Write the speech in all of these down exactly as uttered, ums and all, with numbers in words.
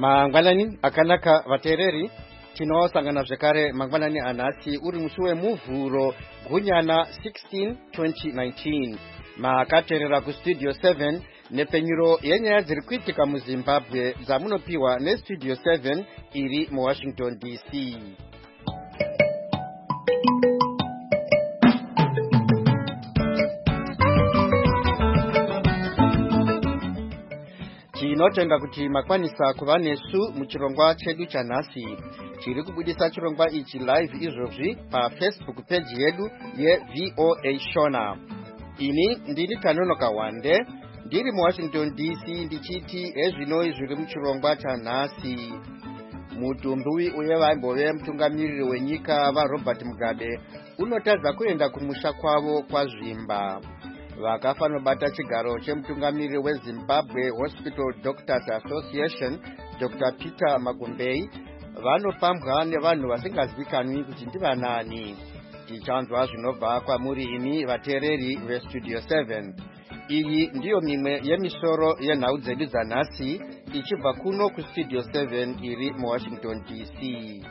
Mangwanani akanaka vatereri tinosangana zvekare mangwanani anhasi uri musi wemuvhuro gunyana sixteen twenty nineteen makaterera kustudio seven nepenyuro yenyaya dziri kuitika muZimbabwe dzamunopiwa nestudio seven iri muWashington D C. Tinotenda kuti makwanisa kuva nesu muchirongwa chedu chanhasi. Tiri kubudisa chirongwa ichi live izvozvi paFacebook page yedu yeV O A Shona. Ini ndiri Tanonoka Wande, ndiri muWashington D C ndichiti ezvinoi zviri muchirongwa chanhasi. Mutumbi uye vaimbove mutungamiriri wenyika vaRobert Mugabe unotadza kuenda kumusha kwavo kwazvimba. Vakafa nobata chigaro chemutungamiriri weZimbabwe Hospital Doctors Association Doctor Peter Magumbei vanopambwa nevanhu vasingazivikanwi kuti ndivanani. Tichanzwa zvinobva kwamuri imi vatereri vestudio seven. Iyi ndiyo mimwe yemisoro yenhau dzedu dzanhasi ichibva kuno kustudio seven iri muWashington D C.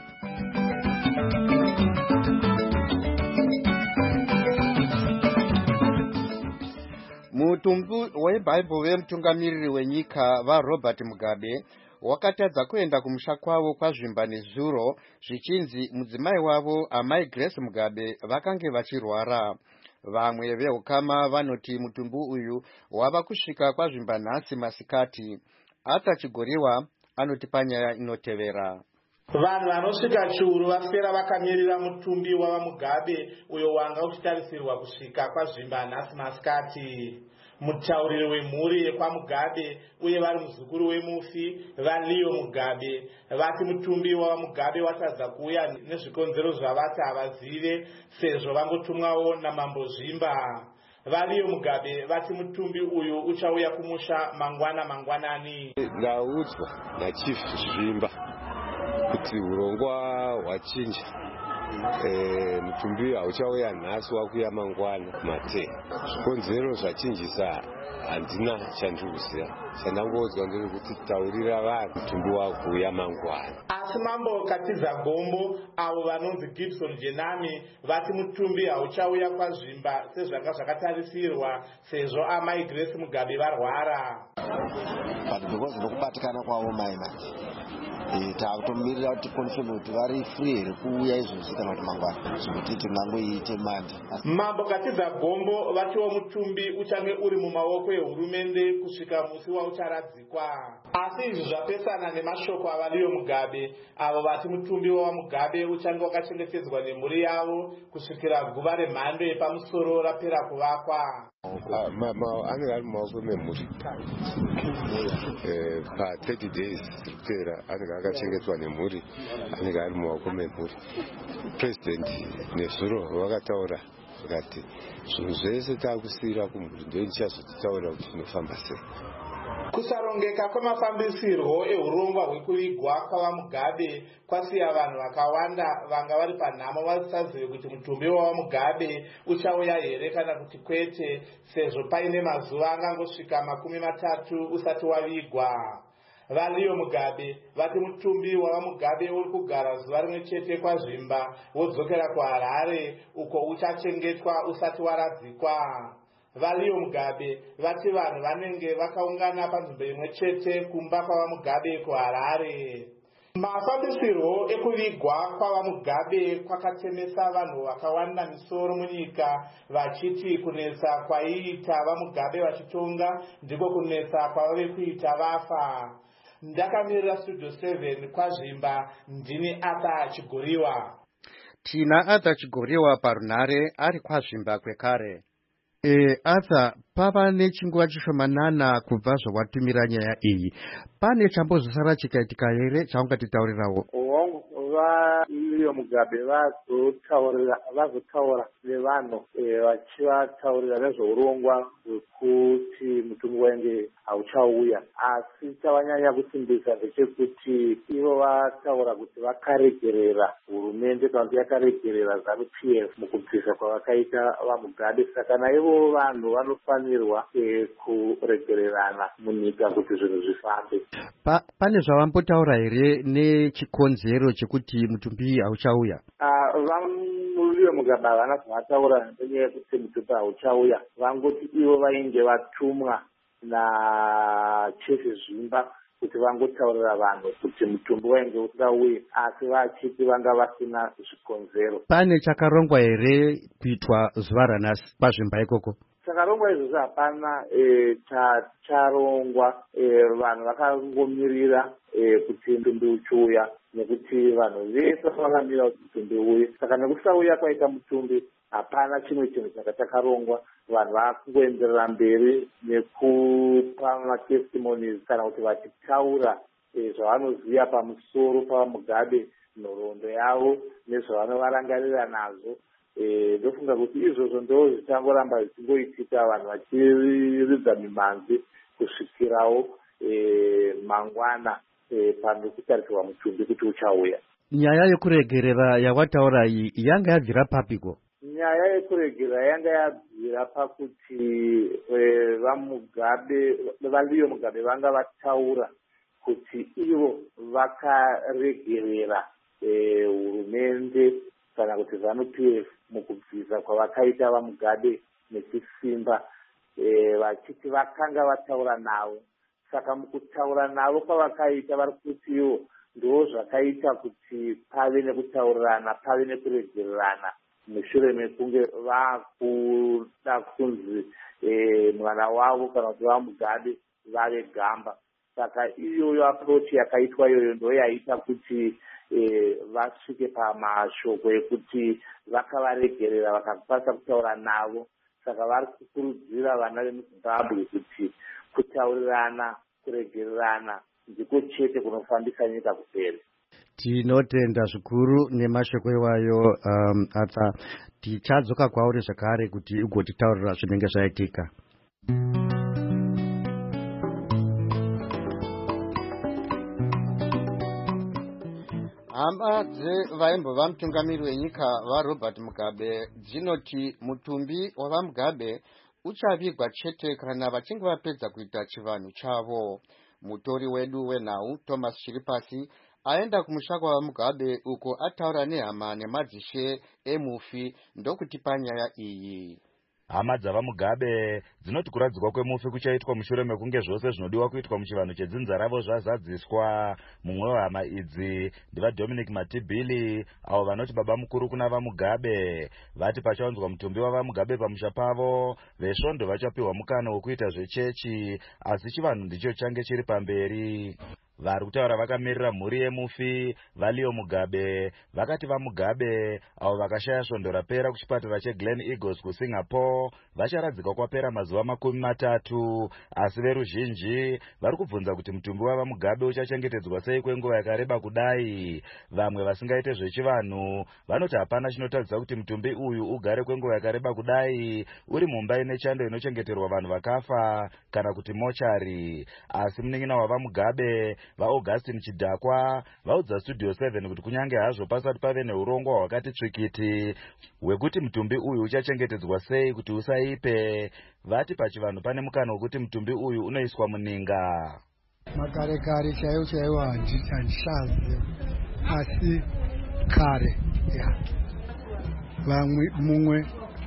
Mutumbi webhaibheri wemutungamiriri wenyika vaRobert Mugabe wakatadza kuenda kumusha kwavo kwazvimba nezuro zvichinzi mudzimai wavo amai Grace Mugabe vakange vachirwara. Vamwe vehukama vanoti mutumbi uyu wava kusvika kwazvimba nhasi masikati. Ata Chigoriwa anoti panyaya inotevera. Vanhu vanosvika chiuru vaswera vakamirira mutumbi wava Mugabe uyo wanga uchitarisirwa kusvika kwazvimba nhasi masikati. Mutauriri wemhuri yekwaMugabe uye vari muzukuru wemufi vaLeo Mugabe vati mutumbi wava Mugabe watadza kuuya nezvikonzero zvavati havazive sezvo vangotumwawo namambo Zvimba. vaLeo Mugabe vati mutumbi uyu uchauya kumusha mangwana mangwanani. Ndaudzwa naChief Zvimba kuti urongwa hwachinja. Eh, mutumbi hauchauya nhasi wakuya mangwana mate. Zvikonzero zvachinjisa handina chandikuziva. Chandangodzwa ndechekuti taurira vanhu mutumbi wakuya mangwana. Asi mambo Katiza Gombo avo vanonzi Gibson Jenami vati mutumbi hauchauya kwazvimba sezvanga zvakatarisirwa sezvo amai Grace Mugabe varwara. But because nokubatikana kwavo mai manje takutomirira kuti confirm kuti vari free here kuuya izvozvi kana kuti mangwana zvekuti tingangoiite mande. Mambo Katiza Gombo vatiwo mutumbi uchange uri mumaoko ehurumende kusvika musi waucharadzikwa. Asi izvi zvapesana nemashoko avaLeo Mugabe avo vati mutumbi wava Mugabe uchange wakachengetedzwa nemhuri yavo kusvikira guva remhando yepamusoro rapera kuvakwa. Anenge ari mumaoko memhuri pa thirty days kupera anenge akachengetwa nemhuri anenge ari mumaoko memhuri. President nezuro vakataura vakati zvinhu zvese taakusiyira kumhuri ndio ndichazotitaurira kuti tinofamba sei. Kusarongeka kwemafambisirwo ehurongwa hwekuvigwa kwava Mugabe kwasiya vanhu vakawanda vanga vari panhamo vasazive kuti mutumbi wava Mugabe uchauya here kana kuti kwete sezvo paine mazuva angangosvika makumi matatu usati wavigwa. vaLeo Mugabe vati mutumbi wava Mugabe uri kugara zuva rimwe chete kwazvimba wodzokera kuHarare uko uchachengetwa usati waradzikwa. vaLeo Mugabe vati vanhu vanenge vakaungana panzvimbo imwe chete kumba kwava Mugabe kuHarare. Mafambisirwo ekuvigwa kwava Mugabe kwakatemesa vanhu vakawanda misoro munyika vachiti kunetsa kwaiita vaMugabe vachitonga ndiko kunetsa kwavave kuita vafa. Ndakamirira studio seven kwazvimba ndini Ata Chigoriwa. Tina Ata Chigoriwa parunhare ari kwazvimba kwekare. E, Ata, pava nechinguva chishomanana kubva zvawatumira nyaya iyi. Pane chambozosara chikaitika here chaungatitaurirawo? vaLeo Mugabe vazotaurira vazotaura nevanhu vachivataurira nezveurongwa hwekuti mutumbi wainge hauchauya. Asi chavanyanya kusimbisa ndechekuti ivo vataura kuti vakaregerera hurumende kana kuti yakaregerera ZANU P F mukubvisa kwavakaita vaMugabe. Saka naivo vanhu vanofanirwa kuregererana munyika kuti zvinhu zvifambe. Pa, pane zvavambotaura here nechikonzero chekuti mutumbi hauchauya? Uh, vaLeo Mugabe havana zvavataura nenyaya yekuti mutumbi hauchauya. Vangoti ivo vainge vatumwa naChefe Zvimba kuti vangotaurira vanhu kuti mutumbi wainge usingauye, asi vachiti vanga vasina zvikonzero. Pane chakarongwa here kuitwa zuva ranhasi paZvimba ikoko? Chakarongwa izvozvo hapana chacharongwa. Vanhu vakangomirira kuti mutumbi uchiuya, nekuti vanhu vese vakamira kuti mutumbi uye. Saka nekusauya kwaita mutumbi hapana chimwe chinhu changa chakarongwa. Vanhu vakungoenderera mberi nekupa matestimonies kana kuti vachitaura zvavanoziva pamusoro paMugabe, nhoroondo yavo nezvavanovarangarira nazvo. Ndofunga kuti izvozvo ndo zvichangoramba zvichingoitika, vanhu vachiridza mimhanzi kusvikirawo mangwana pano kutarisirwa mutumbi kuti uchauya. Nyaya yekuregerera yawataura iyi yanga yabvira papiko? Nyaya yekuregerera yanga yabvira pakuti vaMugabe vaLeo Mugabe vanga vataura kuti ivo vakaregerera hurumende kana kuti ZANU P F mukubvisa kwavakaita vaMugabe nechisimba, vachiti vakanga vataura navo. Saka mukutaura navo kwavakaita vari kuti ivo ndo zvakaita kuti pave nekutaurirana, pave nekuregererana mushure mekunge vakuda kunzi mwana wavo kana kuti vaMugabe vave gamba. Saka iyoyo approach yakaitwa iyoyo ndo yaita kuti vasvike pamashoko ekuti vakavaregerera vakakwanisa kutaura navo. Saka vari kukurudzira vana vemuZimbabwe kuti kutaurirana, kuregererana ndiko chete kunofambisa nyika kuperi. Tinotenda zvikuru nemashoko iwayo. um, Atsa tichadzoka kwauri zvakare kuti ugotitaurira zvinenge zvaitika. Hamba dzevaimbova mutungamiri wenyika vaRobert Mugabe dzinoti mutumbi wavaMugabe uchavigwa chete kana vachinge vapedza kuita chivanhu chavo. Mutori wedu wenhau Thomas Chiripasi aenda kumusha kwavaMugabe uko ataura nehama nemadzishe emufi ndokutipa nyaya iyi. Hama dzavaMugabe dzinoti kuradzikwa kwemufi kuchaitwa mushure mekunge zvose zvinodiwa kuitwa muchivanhu chedzinza ravo zvazadziswa. Mumwe wehama idzi ndivaDominic Matibili, avo vanoti baba mukuru kuna vaMugabe. Vati pachaunzwa mutumbi wavaMugabe pamusha pavo, vesvondo vachapiwa mukana wekuita zvechechi, asi chivanhu ndicho change chiri pamberi. Vari kutaura vakamirira mhuri yemufi vaLeo Mugabe vakati vaMugabe avo vakashaya svondo rapera kuchipatara cheGlen Eagles kuSingapore vacharadzika kwapera mazuva makumi matatu, asi veruzhinji vari kubvunza kuti mutumbi wavaMugabe uchachengetedzwa sei kwenguva yakareba kudai. Vamwe vasingaite zvechivanhu vanoti hapana chinotaridza kuti mutumbi uyu ugare kwenguva yakareba kudai uri mumba ine chando inochengeterwa vanhu vakafa kana kuti mochari. Asi munin'ina wavaMugabe vaAugustin Chidhakwa vaudza Studio seven kuti kunyange hazvo pasati pave neurongwa hwakati tsvikiti hwekuti mutumbi uyu uchachengetedzwa sei kuti usaipe, vati pachivanhu pane mukana wekuti mutumbi uyu unoiswa muninga. Makare kare chaiwo chaiwo handishazi, asi kare ya vamwe mumwe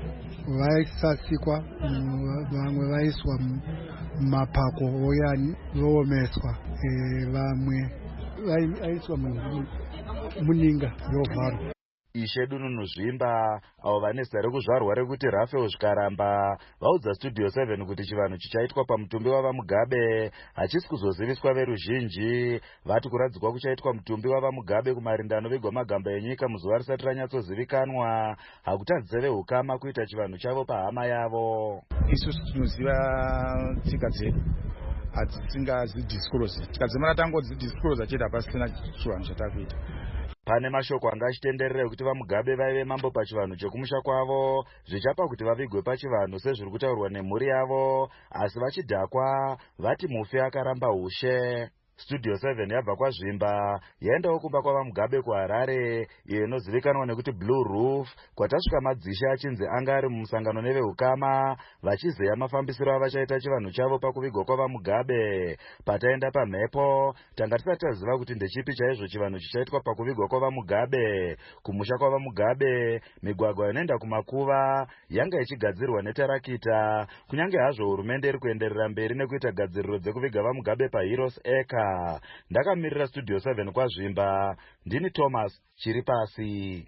vaisasikwa, vamwe vaiswa mapako oyani voomeswa, vamwe vaiswa muninga yovharwa. Ishe Dununu Zvimba avo vane zita rekuzvarwa rekuti Rafael Zvikaramba vaudza Studio seven kuti chivanhu chichaitwa pamutumbi wavaMugabe hachisi kuzoziviswa veruzhinji. Vati kuradzikwa kuchaitwa mutumbi wavaMugabe kumarindano vigwa magamba enyika muzuva risati ranyatsozivikanwa hakutadzise vehukama kuita chivanhu chavo pahama yavo. Isusu tinoziva tsika dzedu hatisingazidisclose, tikadzimara tangodzidisclose chete hapasina chivanhu chatakuita. Pane mashoko anga achitenderera ekuti vaMugabe vaive mambo pachivanhu chekumusha kwavo, zvichapa kuti vavigwe pachivanhu sezviri kutaurwa nemhuri yavo, asi vachidhakwa vati mufi akaramba ushe. Studio seven yabva kwaZvimba yaendawo kumba kwavaMugabe kuHarare, iyo inozivikanwa nekuti Blue Roof, kwatasvika madzishe achinzi anga ari mumusangano nevehukama vachizeya mafambisiro avachaita chivanhu chavo pakuvigwa kwavaMugabe. Pataenda pamhepo tanga tisati taziva kuti ndechipi chaizvo chivanhu chichaitwa pakuvigwa kwavaMugabe. Kumusha kwavaMugabe migwagwa inoenda kumakuva yanga ichigadzirwa netarakita, kunyange hazvo hurumende iri kuenderera mberi nekuita gadziriro dzekuviga vaMugabe paHeroes Acre. Ndakamirira Studio seven kwaZvimba, ndini Thomas Chiripasi.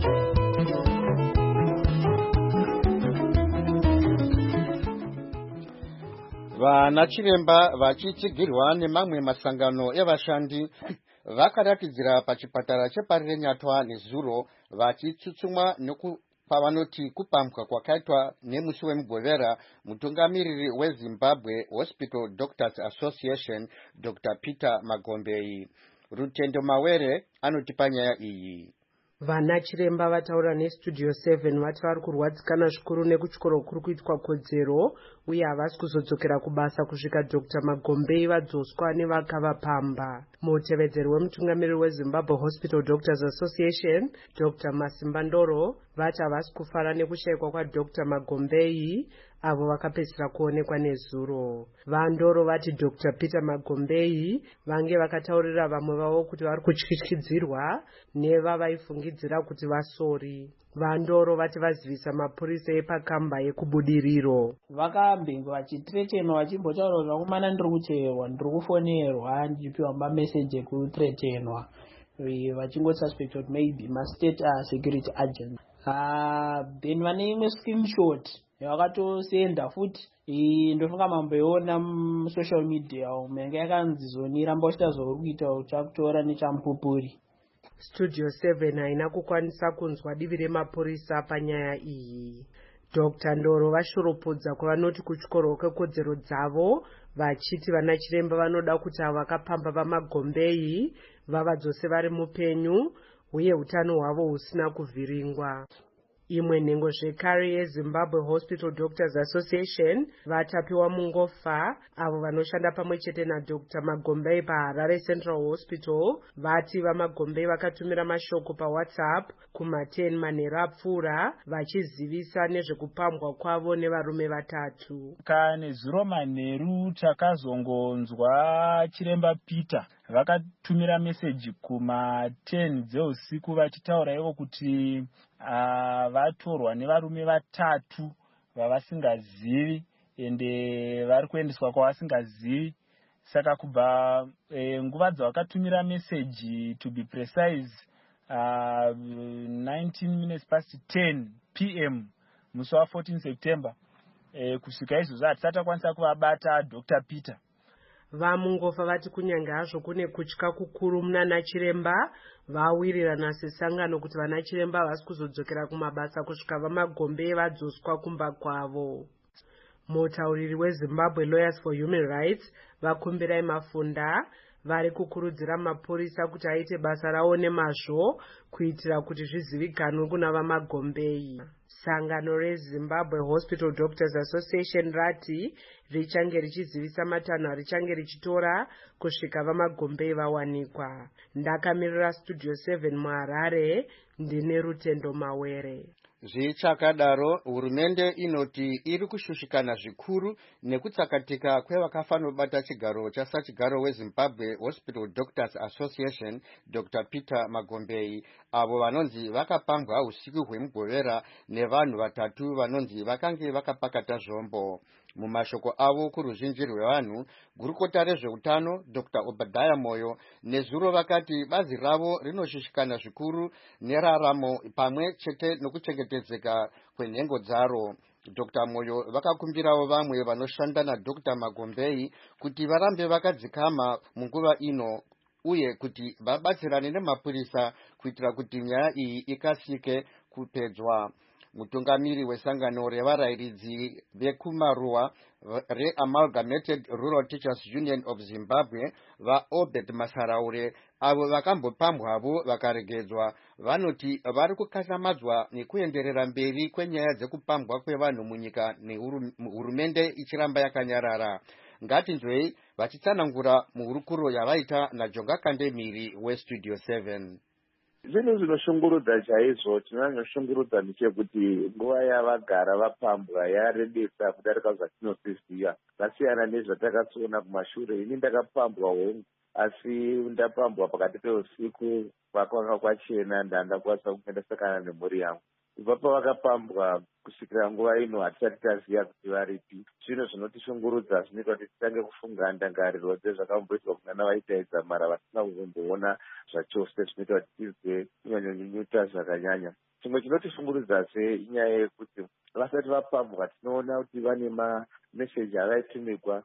Vana chiremba vachitsigirwa nemamwe masangano evashandi vakaratidzira pachipatara cheParire Nyatwa nezuro vachitsutsumwa neku pavanoti kupambwa kwakaitwa nemusi wemugovera mutungamiriri weZimbabwe Hospital Doctors Association Doctor Peter Magombei. Rutendo Mawere anotipa nyaya iyi. Vana chiremba vataura neStudio seven vati vari kurwadzikana zvikuru nekutyoro kuri kuitwa kodzero uye havasi kuzodzokera kubasa kusvika Doctor Magombei vadzoswa nevakavapamba. Mutevedzeri wemutungamiriri weZimbabwe Hospital Doctors Association Doctor Masimba Ndoro vati havasi kufara nekushayikwa kwaDoctor Magombei avo vakapedzisira kuonekwa nezuro. Vandoro vati Doctor Peter Magombei vange vakataurira vamwe vavo kuti vari kutyityidzirwa nevavaifungidzira kuti vasori. Vandoro vati vazivisa mapurisa epakamba yekubudiriro. Vakambenge vachitretenwa vachimbotaura kuti vakomana ndiri kucherwa, ndiri kufonerwa, ndichipiwa mameseji ekutretenwa, vachingosuspect kuti maybe ma-state security agent. Uh, then vane imwe screenshot vakatosenda futi ndofunga mamboiona musocial media umenga yakanzi zoni ramba uchitazori kuita uchakutora nechamupupuri. Studio seven haina kukwanisa kunzwa divi remapurisa panyaya iyi. Doctor Ndoro vashoropodza kwavanoti kutyoro kwekodzero dzavo vachiti vana chiremba vanoda kuti avo vakapamba vaMagombei vavadzose vari mupenyu uye utano hwavo husina kuvhiringwa. Imwe nhengo zvekare yeZimbabwe Hospital Doctors Association vatapiwa mungofa avo vanoshanda pamwe chete naDoctor Magombei paHarare Central Hospital vati vaMagombei vakatumira mashoko paWhatsApp kuma ten manheru apfuura vachizivisa nezvekupambwa kwavo nevarume vatatu. Kane zuro manheru takazongonzwa chiremba Peter vakatumira meseji kuma ten dzeusiku vachitaura ivo kuti uh, vatorwa nevarume vatatu vavasingazivi ende vari kuendeswa kwavasingazivi. Saka kubva e, nguva dzavakatumira meseji to be precise uh, nineteen minutes past ten p m musi wa fourteen September e, kusvika izvozvo hatisati takwanisa kuvabata Doctor Peter. Vamungofa vati kunyange hazvo kune kutya kukuru munana chiremba vawirirana sesangano kuti vana chiremba havasi kuzodzokera kumabasa kusvika vaMagombei vadzoswa kumba kwavo. Mutauriri weZimbabwe Lawyers for Human Rights vakumbirai Mafunda vari kukurudzira mapurisa kuti aite basa rawo nemazvo kuitira kuti zvizivikanwe kuna vaMagombei. Sangano reZimbabwe Hospital Doctors Association rati richange richizivisa matanho richange richitora kusvika vaMagombei vawanikwa. Ndakamirira Studio seven muHarare, ndine Rutendo Mawere. Zvichakadaro hurumende inoti iri kushushikana zvikuru nekutsakatika kwevakafanobata chigaro chasachigaro weZimbabwe Hospital Doctors Association Doctor Peter Magombei avo vanonzi vakapambwa usiku hwemugovera nevanhu vatatu vanonzi vakange vakapakata zvombo. Mumashoko avo kuruzhinji rwevanhu, gurukota rezveutano Doctor Obadiah Moyo nezuro vakati bazi ravo rinoshushikana zvikuru neraramo pamwe chete nokuchengetedzeka kwenhengo dzaro. Doctor Moyo vakakumbirawo vamwe vanoshanda naDoctor Magombei kuti varambe vakadzikama munguva ino uye kuti vabatsirane nemapurisa kuitira kuti nyaya iyi ikasike kupedzwa. mutungamiri wesangano revarairidzi vekumaruwa reAmalgamated Rural Teachers Union of Zimbabwe vaObed Masaraure avo vakambopambwavo vakaregedzwa vanoti vari kukasamadzwa nekuenderera mberi kwenyaya dzekupambwa kwevanhu munyika nehurumende ichiramba yakanyarara. Ngatinzwei vachitsanangura muhurukuro yavaita naJonga Kandemiri weStudio seven. Zvinhu zvinoshungurudza chaizvo chinonyashungurudza ndechekuti nguva yavagara vapambwa yarebesa kudarika zvatinoziziva. Zvasiyana nezvatakatsoona kumashure. Ini ndakapambwa hongu asi ndapambwa pakati peusiku kwakanga kwachena ndandakwanisa kuendesakana nemhuri yangu. Kubva pavakapambwa kusvikira nguva ino hatisati taziva kuti varipi. Zvinhu zvinotishungurudza zvinoita kuti titange kufunga ndangariro dzezvakamboitwa kunana vaitaidza mara vasina kuzomboona zvachose zvinoita kuti tizwe kunyanyonyuta zvakanyanya. Chimwe chinotishungurudzazve inyaya yekuti vasati vapambwa tinoona kuti vane mameseji avaitumigwa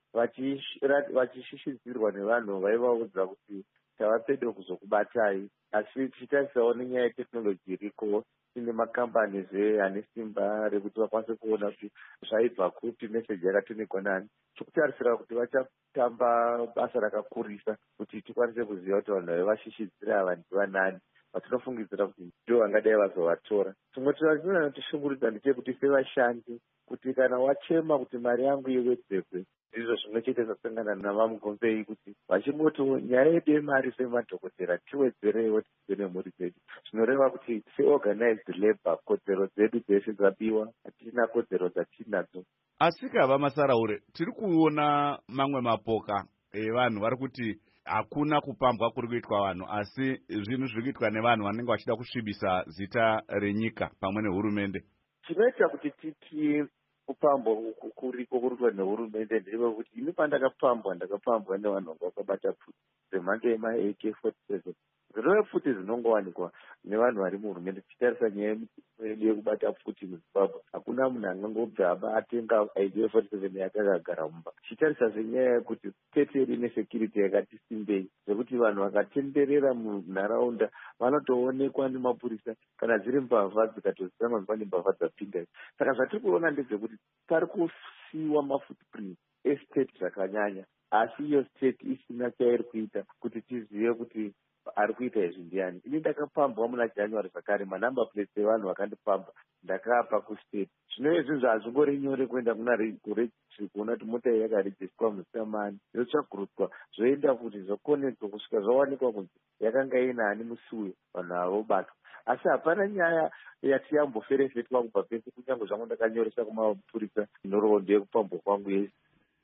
vachishishidzirwa nevanhu vaivaudza kuti tava pedo kuzokubatai. Asi tichitarisawo nenyaya yetekinoloji iriko tine makambani ane simba rekuti vakwanise kuona kuti zvaibva kupi meseji yakatumigwa nani. Tikutarisira kuti vachatamba basa rakakurisa kuti tikwanise kuziva kuti vanhu vaivashishidzira ava ndivanani vatinofungidzira kuti ndo vangadai vazovatora. Tumwe tinotishungurudza ndechekuti sevashandi kuti kana wachema kuti mari yangu iwedzerwe ndizvo zvimwe chete zvasangana navamugombei kuti vachingoti nyaya yedu yemari semadhokotera tiwedzereiwo tidzine mhuri dzedu. Zvinoreva kuti seorganized labor kodzero dzedu dzese dzabiwa, hatina kodzero dzatinadzo. Asi kava Masaraure, tiri kuona mamwe mapoka evanhu vari kuti hakuna kupambwa kuri kuitwa vanhu asi zvinhu zviri kuitwa nevanhu vanenge vachida kusvibisa zita renyika pamwe nehurumende. Chinoita kuti titi kupambwa kuriko kurukuitwa nehurumende ndeyekuti ini pandakapambwa ndakapambwa nevanhu vanga vakabata pfuti dzemhando yema-A K forty-seven. Zvinove pfuti dzinongowanikwa nevanhu vari muhurumende. Tichitarisa nyaya yedu yekubata pfuti muZimbabwe, hakuna munhu angangobva atenga A K forty-seven yake akagara mumba. Tichitarisa zvenyaya yekuti state yedu ine security yakati simbei zvekuti vanhu vakatenderera munharaunda vanotoonekwa nemapurisa kana dziri mbavha dzikatozivikanwa kuti pane mbavha dzapinda. Saka zvatiri kuona ndezvekuti pari kusiyiwa mafootprint estate zvakanyanya asi iyo state isina chairi kuita kuti tizive kuti ari kuita izvi ndiani. Ini ndakapambwa muna January zvakare manamba plates evanhu vakandipamba ndakapa kustate. Zvino izvi hazvingori nyore kuenda kuna kuregistry kuona kuti mota iyi yakarejistwa muzita mani yotsvagurutswa zvoenda kuti zvokonekwa kusvika zvawanikwa kunzi yakanga inani musuyo vanhu avobatwa. Asi hapana nyaya yati yamboferefetwa kubva pese kunyange zvangu ndakanyoresa kumapurisa nhoroondo yekupambwa kwangu yese.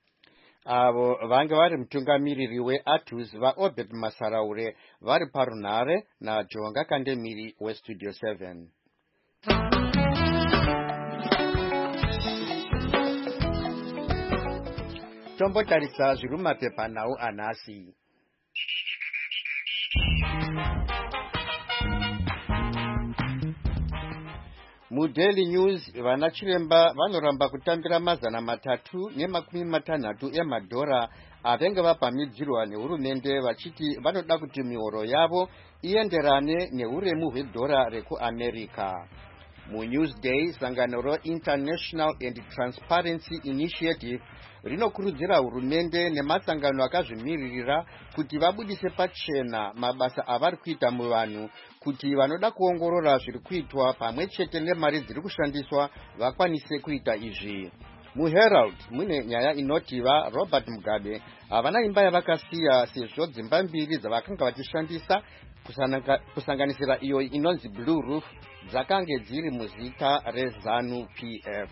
Avo vange vari mutungamiriri weATUS vaObed Masaraure vari parunhare naJonga Kandemiri weStudio seven. Tombotarisa zviri mumapepanhau anhasi. MuDaily News vana chiremba vanoramba kutambira mazana matatu nemakumi matanhatu emadhora avenge vapamidzirwa nehurumende vachiti vanoda kuti mihoro yavo ienderane neuremu hwedhora rekuAmerica. MuNewsday sangano reInternational and Transparency Initiative rinokurudzira hurumende nemasangano akazvimiririra kuti vabudise pachena mabasa avari kuita muvanhu kuti vanoda kuongorora zviri kuitwa pamwe chete nemari dziri kushandiswa vakwanise kuita izvi. MuHerald mune nyaya inoti vaRobert Mugabe havana imba yavakasiya sezvo dzimba mbiri dzavakanga vachishandisa kusanganisira iyo inonzi Blue Roof dzakange dziri muzita reZANU P F.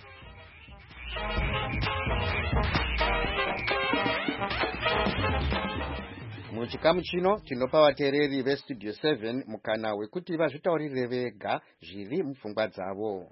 Muchikamu chino tinopa vateereri veStudio seven mukana wekuti vazvitaurire vega zviri mupfungwa dzavo.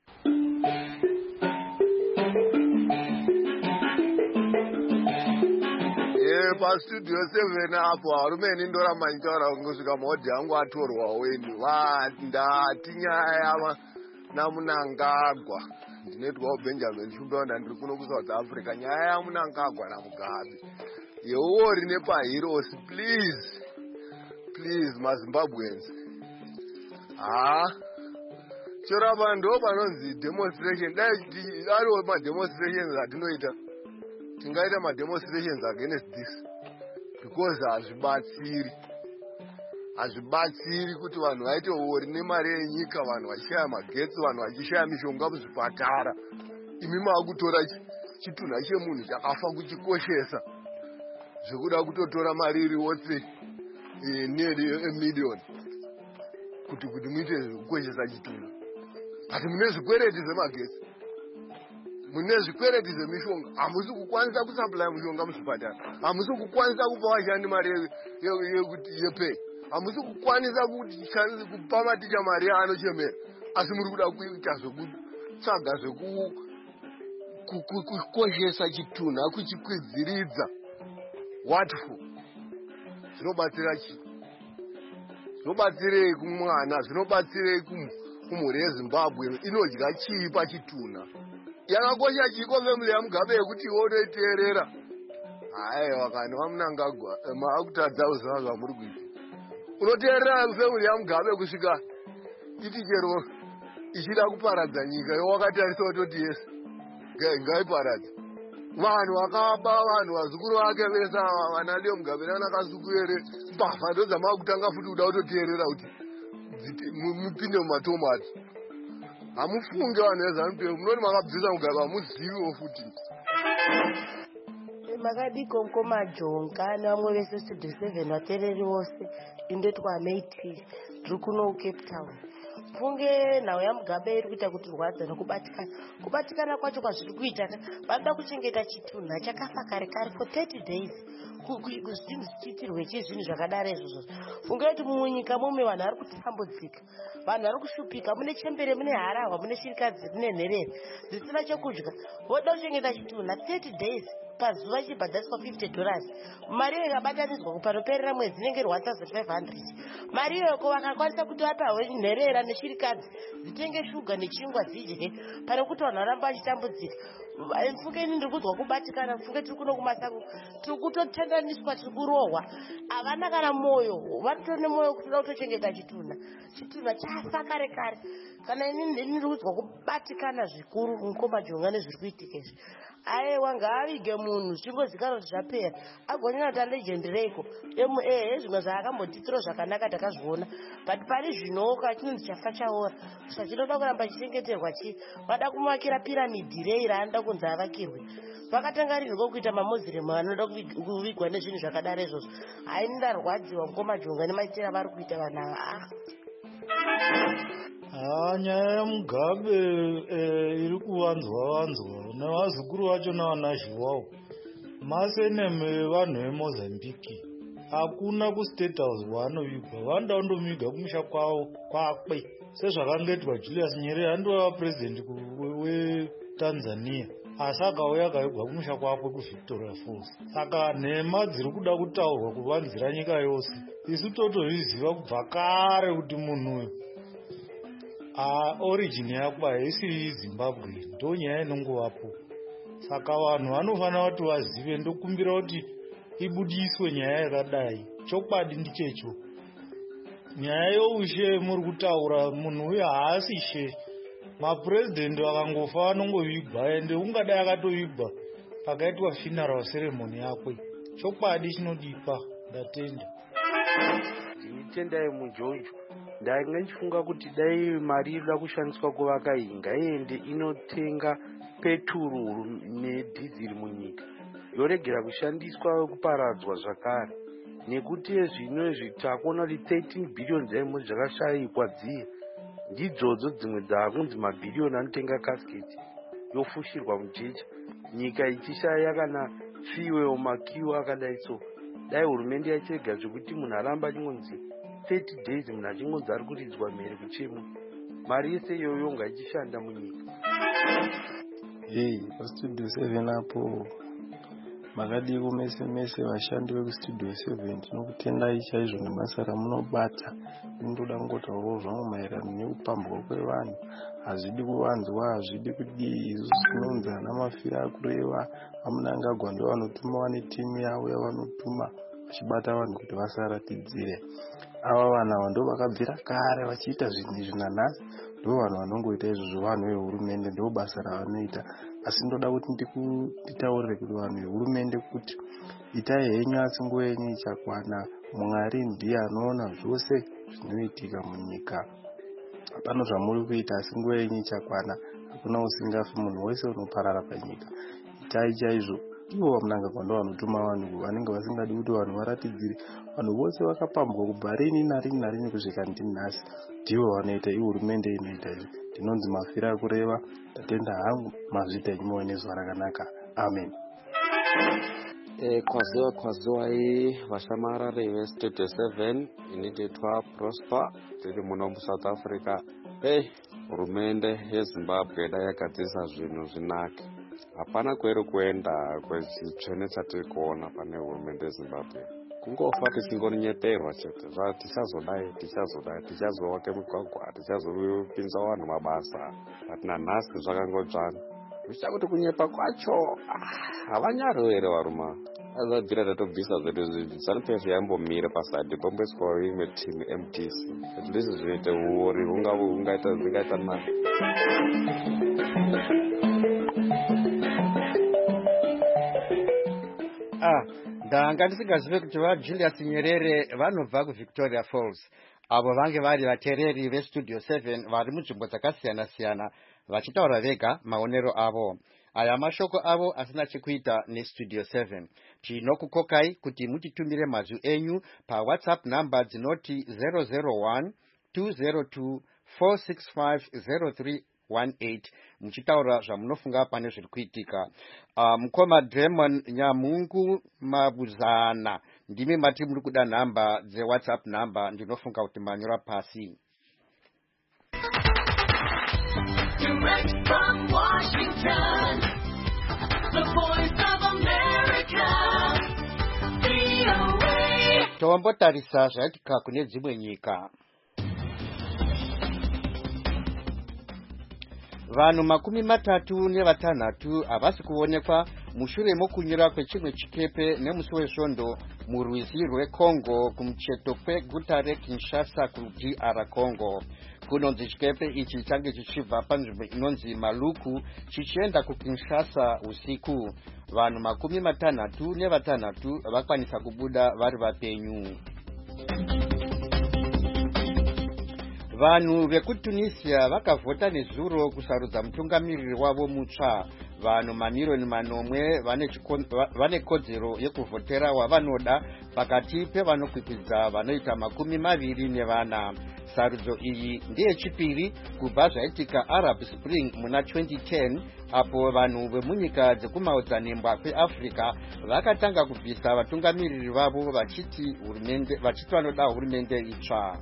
PaStudio seven apo harumeni ndoramba nitaura kusvika mahodhi angu atorwa weni ndati nyaya yava naMunangagwa. Ndinetwawo Benjamin Shumbeona ndiri kuno kuSouth Africa. Nyaya yaMunangagwa naMugabe yeori nepaheroes, please please maZimbabweans. Ah, chorapa ndo panonzi demonstration dai ariwo mademonstrations atinoita tingaita mademonstrations against this because hazvibatsiri hazvibatsiri kuti vanhu vaite ori nemari yenyika, vanhu vachishaya magetsi, vanhu vachishaya mishonga muzvipatara. Imi maakutora chitunha chemunhu chakafa kuchikoshesa zvekuda kutotora mari iri wose nearly a million kuti kuti muite zvekukoshesa chitunha. Asi mune zvikwereti zvemagetsi, mune zvikwereti zvemishonga, hamusi kukwanisa kusupply mishonga muzvipatara, hamusi kukwanisa kupa vashandi mari yepay, hamusi kukwanisa kupa maticha mari yaanochemera, asi muri kuda kuita zvekutsvaga zvekukoshesa chitunha kuchikwidziridza. What for? Zvinobatsira chi? Zvinobatsirei kumwana? Zvinobatsirei kumhuri yeZimbabwe inodya chii pachitunha? Yakakosha chiko family yaMugabe yekuti wotoiteerera. Haiwa kana waMnangagwa maakutadza kuziva zvamuri kuita. Unoteerera family yaMugabe kusvika iti chero ichida kuparadza nyika yowakatarisa kutoti yes ngaiparadze. Vanhu vakaba, vanhu vazukuru vake vese vana Leo Mugabe nana Kasukuere mbavha ndo dzamakutanga futi kuda kutoteerera kuti mupinde mumatomati. Hamufunge vanhu veZANU-P F, munoti makabvisa Mugabe hamuziviwo futi. Makadiko Nkomajonga nevamwe vese Studio seven vateereri vose indoti kwaMaitiri tiri kuno Cape Town. Funge nhau yaMugabe iri kuita kuti rwadza nokubatikana. Kubatikana kwacho kwazviri kuita vanoda kuchengeta chitunha chakafa kare kare for thirty days. Kuchiitirwe chezvinhu zvakadaro izvozvo. Funge kuti munyika mume vanhu vari kutambudzika, vanhu vari kushupika, mune chembere, mune harahwa, mune shirikadzi, mune nherere dzisina chekudya. Voda kuchengeta chitunha thirty days. Pazuva chibhadhariswa fifty dollars. Mari iyo ikabatanidzwa panoperera mwedzi inenge one thousand five hundred. Mari iyo vakakwanisa kuti vapawe nherera neshirikadzi dzitenge shuga nechingwa dzidye pane kuti vanhu varamba vachitambudzika. Mfuke ini ndiri kuzwa kubatikana, mfuke tiri kuno kumasango tiri kutotendaniswa, tiri kurohwa. Havana kana moyo, vanotone moyo kutoda kutochengeta chitunha. Chitunha chafa kare kare. Kana ini ndiri kuzwa kubatikana zvikuru Nkomajonga nezviri kuitika izvi. Aiwa ngaavige munhu zvingozikanwa kuti zvapera agonyanya kuti alegend reiko ema zvimwe zvaakambotitiro zvakanaka takazviona, but pari zvinoka chinonzi chafa chaora saka chinoda kuramba chichengeterwa chi vada kumuvakira piramidhi rei raanoda kunzi avakirwe. Vakatangarirwa kuita mamoziremu vanoda kuvigwa nezvinhu zvakadaro izvozvo. Haini ndarwadziwa Nkomajonga nemaitiro avari kuita vanhu ava. Ah, nyaya yaMugabe iri kuvanzwa vanzwa nevazukuru vacho navanazhiwawo. Maseneme vanhu veMozambique hakuna kuState House waanovigwa, vanoda kundomiga kumusha kwavo kwakwe sezvakangoitwa Julius Nyerere andova president weTanzania asi akauya akavigwa kumusha kwakwe kuVictoria Falls. Saka nhema dziri kuda kutaurwa kuvanzira nyika yose, isu totozviziva kubva kare kuti munhu Uh, origin yako haisi Zimbabwe, ndo nyaya inongovapo. Saka vanhu vanofanira kuti vazive, ndokumbira kuti ibudiswe nyaya yakadai. Chokwadi ndichecho. Nyaya youshe muri kutaura munhu uyu haasi she. Mapresident vakangofa vanongovigwa ende ungadai akatovigwa pakaitwa funeral ceremony yakwe. Chokwadi chinodipa, ndatenda. Ndinitendai muJojo. Ndanga ndichifunga kuti dai mari inoda kushandiswa kuvaka iyi ngaiende inotenga petururu nedhiziri munyika, yoregera kushandiswa kuparadzwa zvakare. Nekuti zvino izvi takuona kuti thirteen billion dzaimwe zvakashayikwa dziye ndidzodzo dzimwe dzaakunzi mabhiriyoni anotenga kasiketi yofushirwa mujecha, nyika ichishaya kana fiwe makiwo akadai so. Dai hurumende yachirega zvekuti munhu aramba achingonzi thirty days munhu achingonzi ari kuridzwa mhere kuchemo, mari yese iyoyo ngaichishandiswa munyika. Hey, paStudio seven apo makadiko mese mese vashandi vekuStudio seven tinokutendai chaizvo nebasa ramunobata. Ndinoda kungotaurawo zvangu maererano neupambwa kwevanhu. Hazvidi kuvanzwa, hazvidi kudii, isusu tinonzi ana mafira akureva vaMnangagwa ndo vanotuma vane timu yavo yavanotuma vachibata vanhu kuti vasaratidzire. Ava vanhu ava ndo vakabvira kare vachiita zvinhu izvi nanhasi ndo vanhu vanongoita izvozvo, vanhu vehurumende ndo basa ravanoita. Asi ndoda kuti nditaurire kuti vanhu vehurumende kuti itai henyu asi nguva yenyu ichakwana. Mwari ndiye anoona zvose zvinoitika munyika. Hapana zvamuri kuita asi nguva yenyu ichakwana. Hakuna usingafi, munhu wese unoparara panyika. Itai chaizvo. Ivo vamunangagwa ndo vanotuma vanhu vanenge vasingadi kuti vanhu varatidzire. Vanhu vose vakapambwa kubva rini narini narini kusvika ndinhasi. Ndivo vanoita, ihurumende inoita izvo. Ndinonzi Mafira Kureva. Ndatenda hangu, mazvita nyimo nezwa rakanaka. Amen. Eh, kwaziwa kwaziwa hii vashamarare vestudio seven inoitwa Prosper tiri muno muSouth Africa. Hey, hurumende yeZimbabwe dai yakadzisa zvinhu zvinake. Hapana kweri kuenda kwechitsvene chatiri kuona pane hurumende yeZimbabwe. Kungofa tisingonyeperwa chete. Tichazodai, tichazodai, tichazovake migwagwa, tichazopinza vanhu mabasa. But nanhasi zvakangodzvana. Zvichakuti kunyepa kwacho havanyari here varuma. Azabvira tatobvisa zvedu ZANU-P F yambomira pasadi pomboiswawo imwe timu M D C. At least zvinoite uori hungaita zingaita nani. Ah, ndanga ndisingazive kuti vaJulius Nyerere vanobva kuVictoria Falls. Avo vange vari vateereri vestudio seven vari munzvimbo dzakasiyana siyana vachitaura vega maonero avo. Aya mashoko avo asina chekuita nestudio seven. Tinokukokai kuti mutitumire mazwi enyu pa WhatsApp number dzinoti zero zero one two zero two four six five zero three one eight muchitaura zvamunofunga pane zviri kuitika. Uh, mukoma Draymond Nyamungu Mabuzana ndimi mati muri kuda namba dze WhatsApp number ndinofunga kuti manyora pasi. Direct from Washington, the voice of America, V O A. Tombotarisa zvaitika kune dzimwe nyika. Vanhu makumi matatu nevatanhatu havasi kuonekwa mushure mokunyura kwechimwe chikepe nemusi wesvondo murwizi rweCongo kumucheto kweguta reKinshasa kuD R Congo. Kunonzi chikepe ichi change chichibva panzvimbo inonzi Maluku chichienda kuKinshasa usiku. Vanhu makumi matanhatu nevatanhatu vakwanisa kubuda vari vapenyu. Vanhu vekuTunisia vakavhota nezuro kusarudza mutungamiriri wavo mutsva. Vanhu mamiliyoni manomwe vane kodzero yekuvhotera wavanoda pakati pevanokwikwidzwa vanoita makumi maviri nevana. Sarudzo iyi ndeyechipiri kubva zvaitika Arab Spring muna twenty ten apo vanhu vemunyika dzekumaodzanembwa kweAfrica vakatanga kubvisa vatungamiriri vavo vachiti hurumende vachiti vanoda hurumende itsva.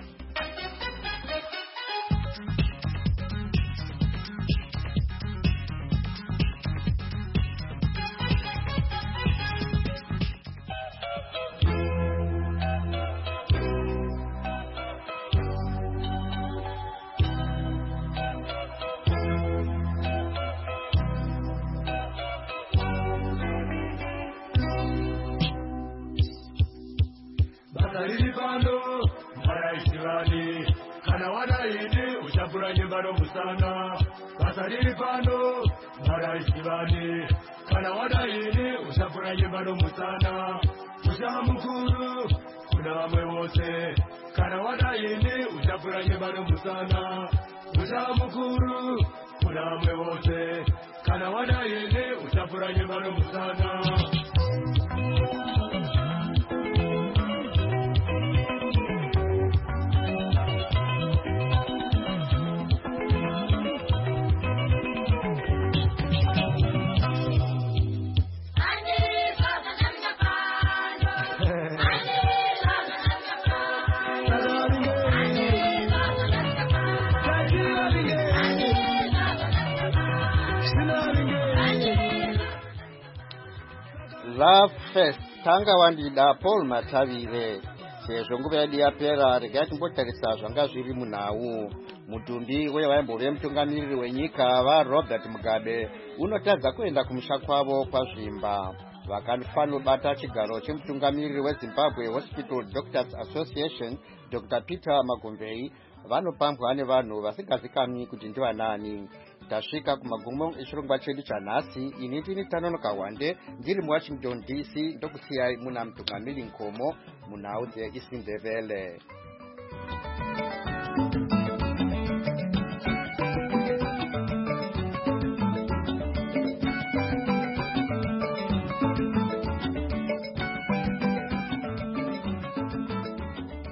Love Fest tanga wandida Paul Matavire sezvo nguva yedu yapera regai timbotarisa zvanga zviri munhau. Mutumbi wevaimbove mutungamiriri wenyika vaRobert Mugabe unotadza kuenda kumusha kwavo kwazvimba. Vakafanobata chigaro chemutungamiriri weZimbabwe Hospital Doctors Association Doctor Peter Magumvei vanopambwa nevanhu vasingazikamwi kuti ndivanani. Tasvika kumagumo echirongwa chedu chanhasi. Ini ndini Tanonoka Wande ndiri muWashington D C ndokusiyai muna Mtungamiri Nkomo munhau dzeIsiNdebele.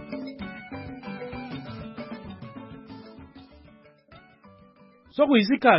Sokuyisikhathi